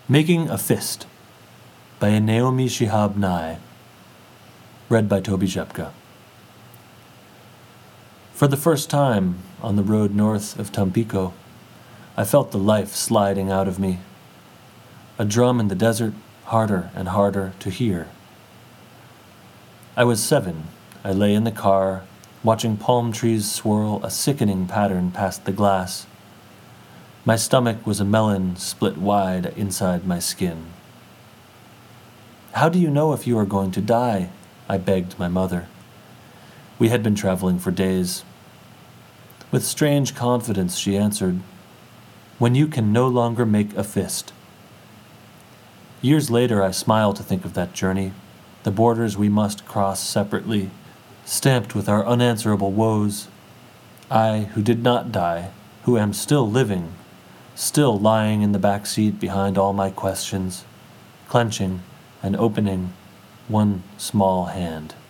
Making a Fist by Naomi Shihab Nye. Read by Toby Jepka. For the first time on the road north of Tampico, I felt the life sliding out of me. A drum in the desert, harder and harder to hear. I was 7. I lay in the car, watching palm trees swirl a sickening pattern past the glass. My stomach was a melon split wide inside my skin. "How do you know if you are going to die?" I begged my mother. We had been traveling for days. With strange confidence, she answered, "When you can no longer make a fist." Years later, I smile to think of that journey, the borders we must cross separately, stamped with our unanswerable woes. I, who did not die, who am still living, still lying in the back seat behind all my questions, clenching and opening one small hand.